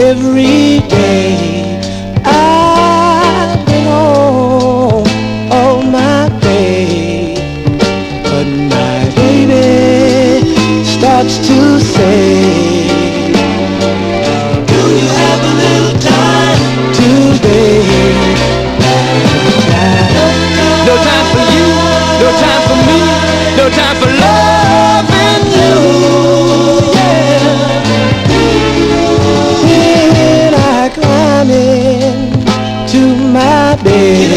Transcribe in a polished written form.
every day. I've been home all my day, but my baby starts to say, do you have a little time today? No time for you, no time for me, no time for loving you. Yeah. When I climb in to my bed,